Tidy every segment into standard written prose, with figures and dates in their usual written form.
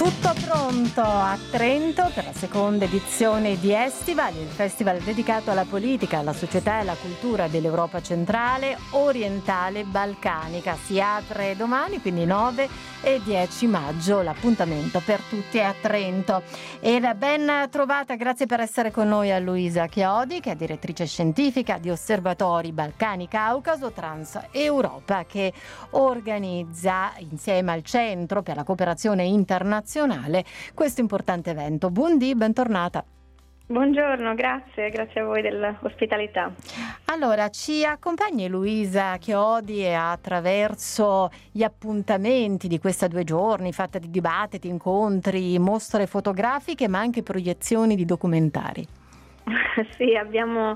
Tutto pronto a Trento per la seconda edizione di Estival, il festival dedicato alla politica, alla società e alla cultura dell'Europa centrale, orientale e balcanica. Si apre domani, quindi 9 e 10 maggio, l'appuntamento per tutti è a Trento. E ben trovata, grazie per essere con noi a Luisa Chiodi, che è direttrice scientifica di Osservatori Balcani Caucaso Trans Europa, che organizza insieme al Centro per la Cooperazione Internazionale questo importante evento. Buondì, bentornata. Buongiorno, grazie a voi dell'ospitalità. Allora, ci accompagni Luisa Chiodi attraverso gli appuntamenti di questi 2 giorni, fatta di dibattiti, incontri, mostre fotografiche, ma anche proiezioni di documentari. Sì, abbiamo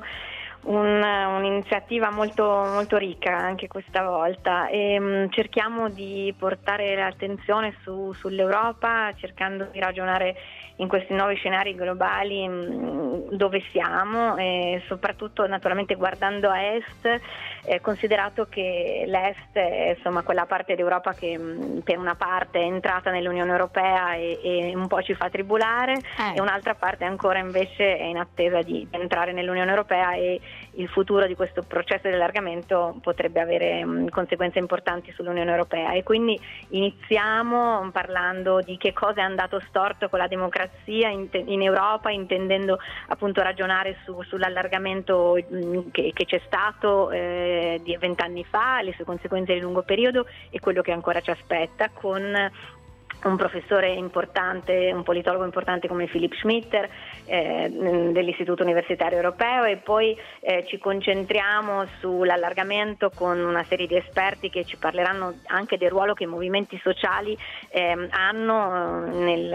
un'iniziativa molto ricca anche questa volta e cerchiamo di portare l'attenzione sull'Europa, cercando di ragionare in questi nuovi scenari globali dove siamo e soprattutto naturalmente guardando a est, considerato che l'est è insomma quella parte d'Europa che per una parte è entrata nell'Unione Europea e un po' ci fa tribolare e un'altra parte ancora invece è in attesa di entrare nell'Unione Europea e il futuro di questo processo di allargamento potrebbe avere conseguenze importanti sull'Unione Europea. E quindi iniziamo parlando di che cosa è andato storto con la democrazia in Europa, intendendo appunto ragionare sull'allargamento che c'è stato di 20 anni fa, le sue conseguenze di lungo periodo e quello che ancora ci aspetta, con un professore importante, un politologo importante come Philipp Schmitter dell'Istituto Universitario Europeo, e poi ci concentriamo sull'allargamento con una serie di esperti che ci parleranno anche del ruolo che i movimenti sociali hanno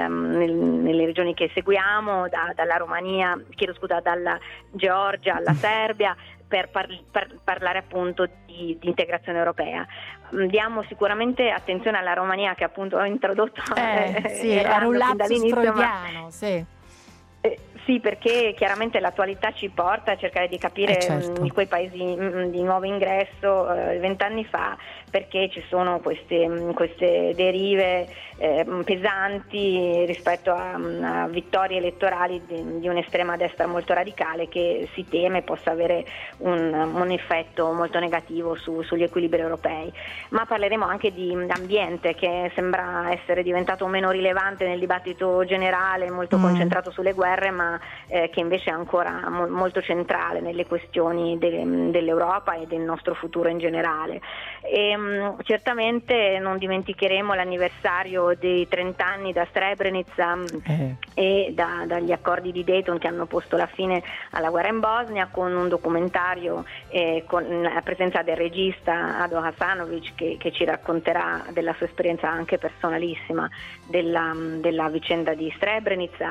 nelle regioni che seguiamo, dalla Romania, dalla Georgia alla Serbia, per parlare appunto di integrazione europea. Diamo sicuramente attenzione alla Romania, che appunto ho introdotto. Sì, era un lapsus freudiano, sì. Sì, perché chiaramente l'attualità ci porta a cercare di capire di quei paesi di nuovo ingresso 20 anni fa, perché ci sono queste derive pesanti rispetto a vittorie elettorali di un'estrema destra molto radicale, che si teme possa avere un effetto molto negativo sugli equilibri europei. Ma parleremo anche di ambiente, che sembra essere diventato meno rilevante nel dibattito generale, molto concentrato sulle guerre, ma che invece è ancora molto centrale nelle questioni dell'Europa e del nostro futuro in generale. E certamente non dimenticheremo l'anniversario dei 30 anni da Srebrenica e dagli accordi di Dayton, che hanno posto la fine alla guerra in Bosnia, con un documentario con la presenza del regista Ado Hasanovic che ci racconterà della sua esperienza anche personalissima della vicenda di Srebrenica.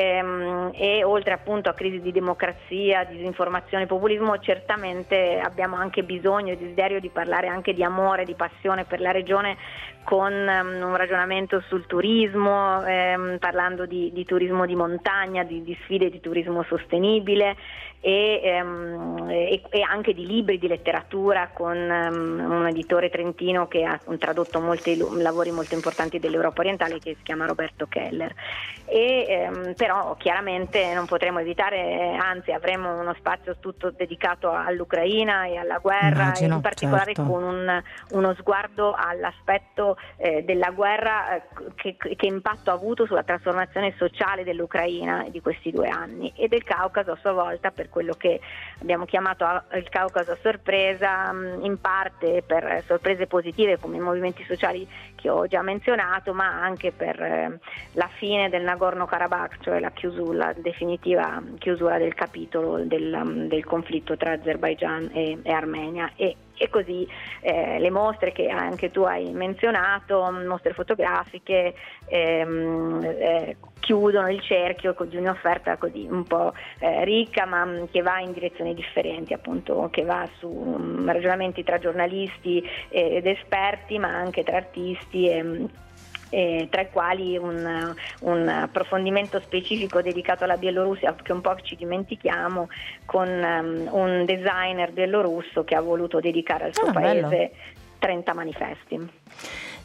E oltre appunto a crisi di democrazia, disinformazione, populismo, certamente abbiamo anche bisogno e desiderio di parlare anche di amore, di passione per la regione, con un ragionamento sul turismo, parlando di turismo di montagna, di sfide di turismo sostenibile e anche di libri, di letteratura, con un editore trentino che ha tradotto molti lavori molto importanti dell'Europa orientale, che si chiama Roberto Keller. Però chiaramente non potremo evitare, anzi avremo uno spazio tutto dedicato all'Ucraina e alla guerra. Immagino, in particolare certo. con uno sguardo all'aspetto della guerra, che impatto ha avuto sulla trasformazione sociale dell'Ucraina di questi 2 anni, e del Caucaso a sua volta, per quello che abbiamo chiamato il Caucaso a sorpresa, in parte per sorprese positive come i movimenti sociali che ho già menzionato, ma anche per la fine del Nagorno-Karabakh, cioè la definitiva chiusura del capitolo del conflitto tra Azerbaigian e Armenia. E così le mostre che anche tu hai menzionato, mostre fotografiche, chiudono il cerchio di un'offerta così un po' ricca, ma che va in direzioni differenti, appunto, che va su ragionamenti tra giornalisti ed esperti, ma anche tra artisti tra i quali un approfondimento specifico dedicato alla Bielorussia, che un po' ci dimentichiamo, con un designer bielorusso che ha voluto dedicare al suo paese 30 manifesti.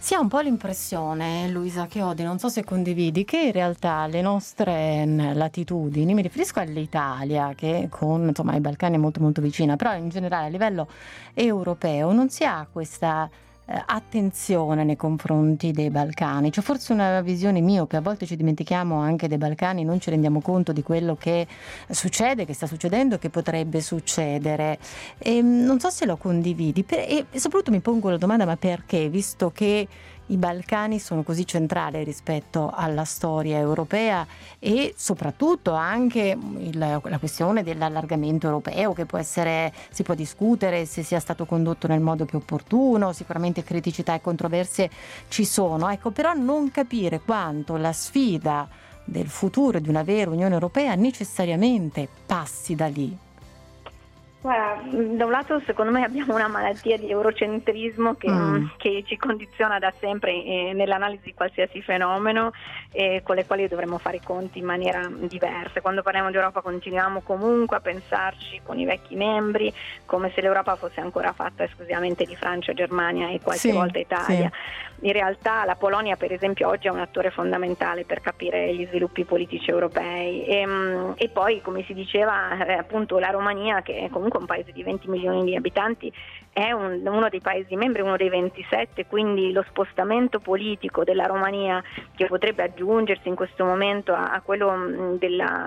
Si ha un po' l'impressione, Luisa Chiodi, non so se condividi, che in realtà le nostre latitudini, mi riferisco all'Italia, che con i Balcani è molto molto vicina, però in generale a livello europeo non si ha questa attenzione nei confronti dei Balcani. C'è forse una visione miope, a volte ci dimentichiamo anche dei Balcani, non ci rendiamo conto di quello che succede, che sta succedendo, che potrebbe succedere. E non so se lo condividi e soprattutto mi pongo la domanda: ma perché, visto che i Balcani sono così centrali rispetto alla storia europea e soprattutto anche la questione dell'allargamento europeo, che si può discutere se sia stato condotto nel modo più opportuno, sicuramente criticità e controversie ci sono, però non capire quanto la sfida del futuro di una vera Unione Europea necessariamente passi da lì. Guarda, da un lato secondo me abbiamo una malattia di eurocentrismo che ci condiziona da sempre nell'analisi di qualsiasi fenomeno, con le quali dovremmo fare i conti in maniera diversa. Quando parliamo di Europa continuiamo comunque a pensarci con i vecchi membri come se l'Europa fosse ancora fatta esclusivamente di Francia, Germania e qualche volta Italia. Sì. In realtà la Polonia per esempio oggi è un attore fondamentale per capire gli sviluppi politici europei e poi, come si diceva, appunto la Romania, che è comunque un paese di 20 milioni di abitanti, è uno dei paesi membri, uno dei 27, quindi lo spostamento politico della Romania, che potrebbe aggiungersi in questo momento a quello della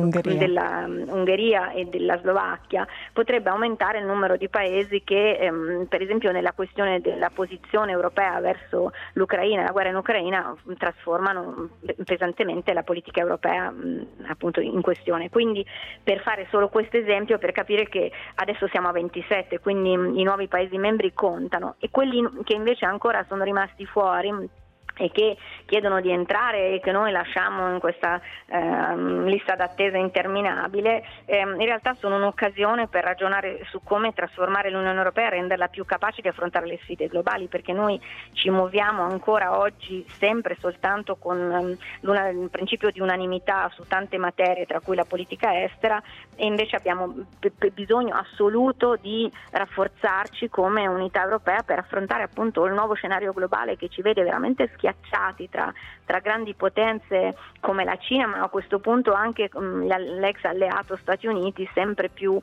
Ungheria e della Slovacchia, potrebbe aumentare il numero di paesi che per esempio nella questione della posizione europea verso l'Ucraina, la guerra in Ucraina, trasformano pesantemente la politica europea appunto in questione. Quindi, per fare solo questo esempio, per capire che adesso siamo a 27, quindi i nuovi Paesi membri contano, e quelli che invece ancora sono rimasti fuori e che chiedono di entrare e che noi lasciamo in questa lista d'attesa interminabile, in realtà sono un'occasione per ragionare su come trasformare l'Unione Europea e renderla più capace di affrontare le sfide globali, perché noi ci muoviamo ancora oggi sempre soltanto con il principio di unanimità su tante materie, tra cui la politica estera, e invece abbiamo bisogno assoluto di rafforzarci come unità europea per affrontare appunto il nuovo scenario globale che ci vede veramente schiacciati tra grandi potenze come la Cina, ma a questo punto anche l'ex alleato Stati Uniti, sempre più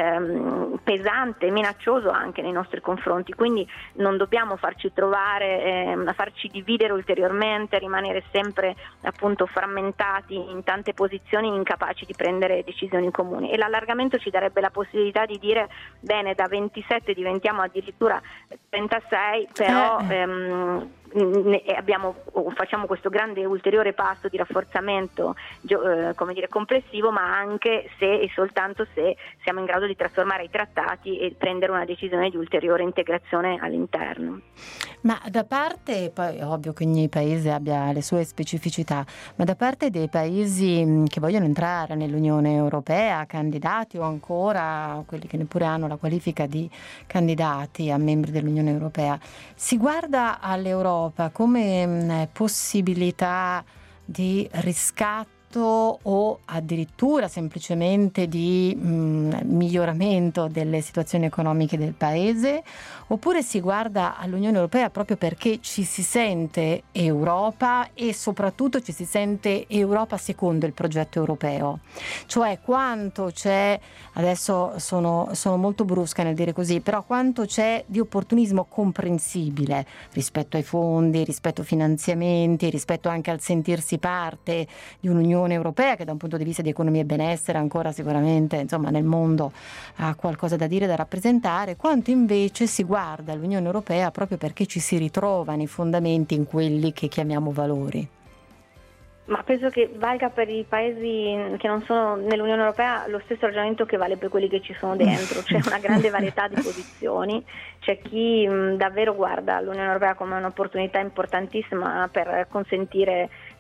pesante e minaccioso anche nei nostri confronti. Quindi non dobbiamo farci farci dividere ulteriormente, rimanere sempre appunto frammentati in tante posizioni, incapaci di prendere decisioni comuni. E l'allargamento ci darebbe la possibilità di dire: bene, da 27 diventiamo addirittura 36, però facciamo questo grande ulteriore passo di rafforzamento complessivo, ma anche se e soltanto se siamo in grado di trasformare i trattati e prendere una decisione di ulteriore integrazione all'interno. Ma da parte, poi è ovvio che ogni paese abbia le sue specificità, ma da parte dei paesi che vogliono entrare nell'Unione Europea, candidati o ancora quelli che neppure hanno la qualifica di candidati a membri dell'Unione Europea, si guarda all'Europa come possibilità di riscatto o addirittura semplicemente di miglioramento delle situazioni economiche del paese, oppure si guarda all'Unione Europea proprio perché ci si sente Europa e soprattutto ci si sente Europa secondo il progetto europeo? Cioè, quanto c'è, adesso sono molto brusca nel dire così, però quanto c'è di opportunismo comprensibile rispetto ai fondi, rispetto ai finanziamenti, rispetto anche al sentirsi parte di un'Unione Europea che da un punto di vista di economia e benessere ancora sicuramente nel mondo ha qualcosa da dire, da rappresentare, quanto invece si guarda all'Unione Europea proprio perché ci si ritrova nei fondamenti, in quelli che chiamiamo valori. Ma penso che valga per i paesi che non sono nell'Unione Europea lo stesso ragionamento che vale per quelli che ci sono dentro. C'è una grande varietà di posizioni, c'è chi davvero guarda l'Unione Europea come un'opportunità importantissima per consentire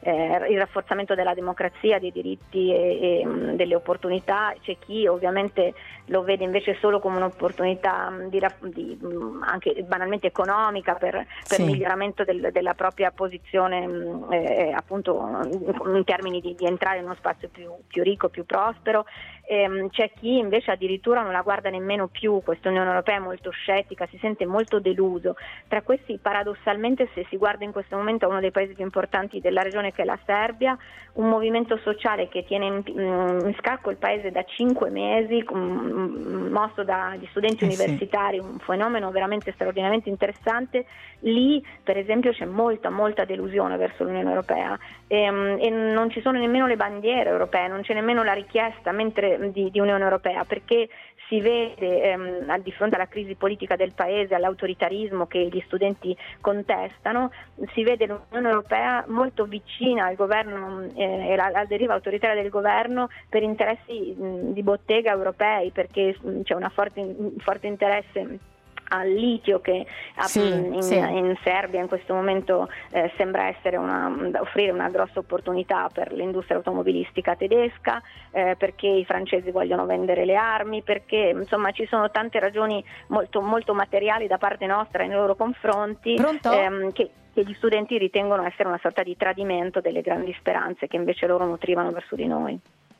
il rafforzamento della democrazia, dei diritti e delle opportunità. C'è chi ovviamente lo vede invece solo come un'opportunità anche banalmente economica per miglioramento della propria posizione appunto in termini di entrare in uno spazio più ricco, più prospero. C'è chi invece addirittura non la guarda nemmeno più, questa Unione Europea è molto scettica, si sente molto deluso. Tra questi, paradossalmente, se si guarda in questo momento a uno dei paesi più importanti della regione, che è la Serbia, un movimento sociale che tiene in scacco il paese da 5 mesi, mosso dagli studenti universitari, un fenomeno veramente straordinariamente interessante. Lì per esempio c'è molta delusione verso l'Unione Europea e non ci sono nemmeno le bandiere europee, non c'è nemmeno la richiesta di Unione Europea, perché si vede di fronte alla crisi politica del paese, all'autoritarismo che gli studenti contestano, si vede l'Unione Europea molto vicina al governo e alla deriva autoritaria del governo per interessi di bottega europei, perché c'è un forte interesse al litio che in Serbia in questo momento sembra essere offrire una grossa opportunità per l'industria automobilistica tedesca, perché i francesi vogliono vendere le armi, perché insomma ci sono tante ragioni molto materiali da parte nostra nei loro confronti, che gli studenti ritengono essere una sorta di tradimento delle grandi speranze che invece loro nutrivano verso di noi.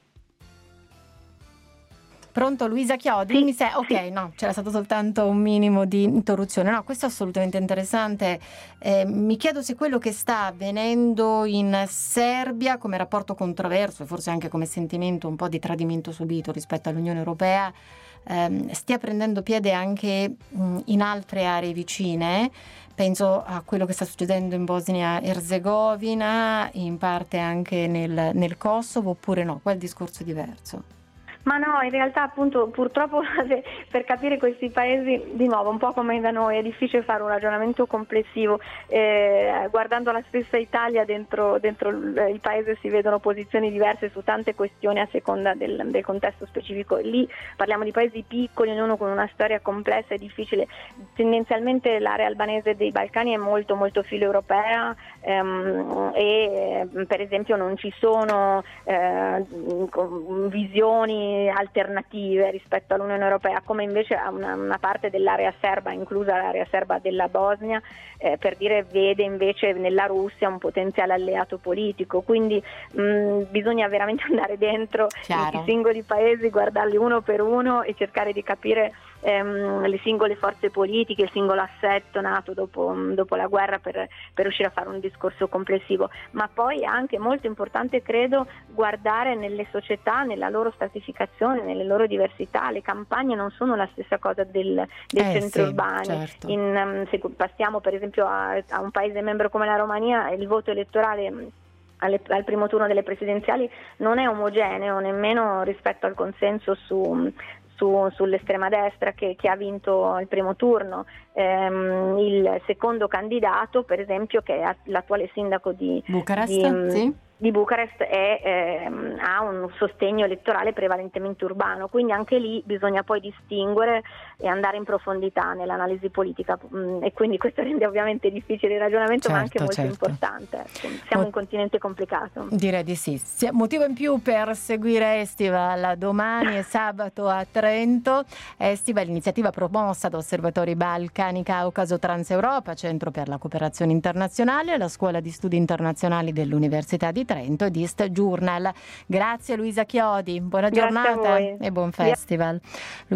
Pronto, Luisa Chiodi? No, c'era stato soltanto un minimo di interruzione. No, questo è assolutamente interessante. Mi chiedo se quello che sta avvenendo in Serbia come rapporto controverso e forse anche come sentimento un po' di tradimento subito rispetto all'Unione Europea stia prendendo piede anche in altre aree vicine. Penso a quello che sta succedendo in Bosnia-Erzegovina, in parte anche nel Kosovo, oppure no? Qua il discorso è diverso. Ma no, in realtà appunto purtroppo per capire questi paesi, di nuovo un po' come da noi, è difficile fare un ragionamento complessivo. Guardando la stessa Italia, dentro il paese si vedono posizioni diverse su tante questioni a seconda del contesto specifico. Lì parliamo di paesi piccoli, ognuno con una storia complessa e difficile. Tendenzialmente l'area albanese dei Balcani è molto filo-europea e per esempio non ci sono visioni alternative rispetto all'Unione Europea, come invece a una parte dell'area serba, inclusa l'area serba della Bosnia, per dire, vede invece nella Russia un potenziale alleato politico. Quindi bisogna veramente andare dentro i singoli paesi, guardarli uno per uno e cercare di capire le singole forze politiche, il singolo assetto nato dopo la guerra per riuscire a fare un discorso complessivo. Ma poi è anche molto importante, credo, guardare nelle società, nella loro stratificazione, nelle loro diversità. Le campagne non sono la stessa cosa dei centri urbani. Certo. Se passiamo per esempio a un paese membro come la Romania, il voto elettorale al primo turno delle presidenziali non è omogeneo nemmeno rispetto al consenso sull'estrema destra che ha vinto il primo turno. Il secondo candidato, per esempio, che è l'attuale sindaco di Bucarest, ha un sostegno elettorale prevalentemente urbano, quindi anche lì bisogna poi distinguere e andare in profondità nell'analisi politica, e quindi questo rende ovviamente difficile il ragionamento, ma anche molto importante. Siamo un continente complicato. Direi di sì. Motivo in più per seguire Estival domani e sabato a Trento. Estival, l'iniziativa promossa da Osservatori Balcani Caucaso Transeuropa, Centro per la Cooperazione Internazionale, la Scuola di Studi Internazionali dell'Università di Trento ed East Journal. Grazie Luisa Chiodi, buona giornata e buon festival.